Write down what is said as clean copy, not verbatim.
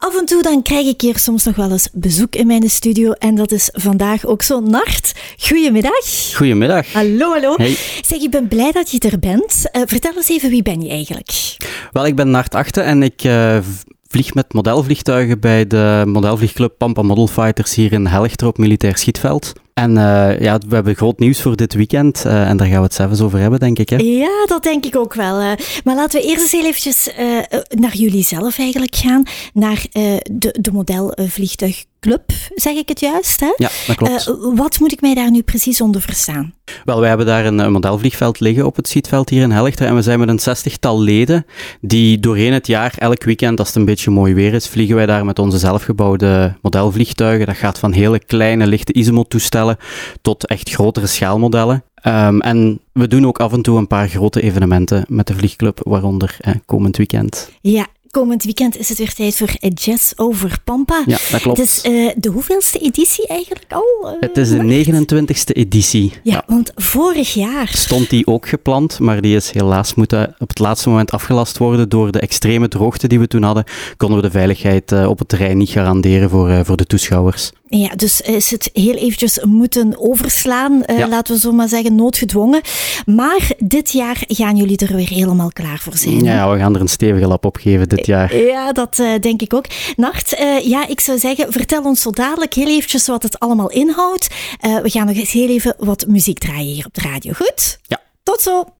af en toe dan krijg ik hier soms nog wel eens bezoek in mijn studio en dat is vandaag ook zo. Nart, goedemiddag. Goedemiddag. Hallo. Hey. Zeg, ik ben blij dat je er bent. Vertel eens even, wie ben je eigenlijk? Wel, ik ben Nart Achte en ik vlieg met modelvliegtuigen bij de modelvliegclub Pampa Model Fighters hier in Helchter op Militair Schietveld. En we hebben groot nieuws voor dit weekend en daar gaan we het zelfs over hebben, denk ik. Hè? Ja, dat denk ik ook wel. Maar laten we eerst eens heel eventjes naar jullie zelf eigenlijk gaan. Naar de modelvliegtuigclub, zeg ik het juist? Hè? Ja, dat klopt. Wat moet ik mij daar nu precies onder verstaan? Wel, wij hebben daar een modelvliegveld liggen op het Schietveld hier in Helchter en we zijn met een 60-tal leden die doorheen het jaar, elk weekend, als het een beetje mooi weer is, vliegen wij daar met onze zelfgebouwde modelvliegtuigen. Dat gaat van hele kleine, lichte Isimo-toestellen tot echt grotere schaalmodellen. En we doen ook af en toe een paar grote evenementen met de vliegclub, waaronder komend weekend. Ja, komend weekend is het weer tijd voor Jazz over Pampa. Ja, dat klopt. Het is de hoeveelste editie eigenlijk al? Het is de 29e editie. Ja, want vorig jaar stond die ook gepland, maar die is helaas moeten op het laatste moment afgelast worden. Door de extreme droogte die we toen hadden, konden we de veiligheid op het terrein niet garanderen voor de toeschouwers. Ja, dus is het heel eventjes moeten overslaan, laten we zo maar zeggen, noodgedwongen. Maar dit jaar gaan jullie er weer helemaal klaar voor zijn. Ja, we gaan er een stevige lap op geven dit jaar. Ja, dat denk ik ook. Nart, ik zou zeggen, vertel ons zo dadelijk heel eventjes wat het allemaal inhoudt. We gaan nog eens heel even wat muziek draaien hier op de radio. Goed? Ja. Tot zo!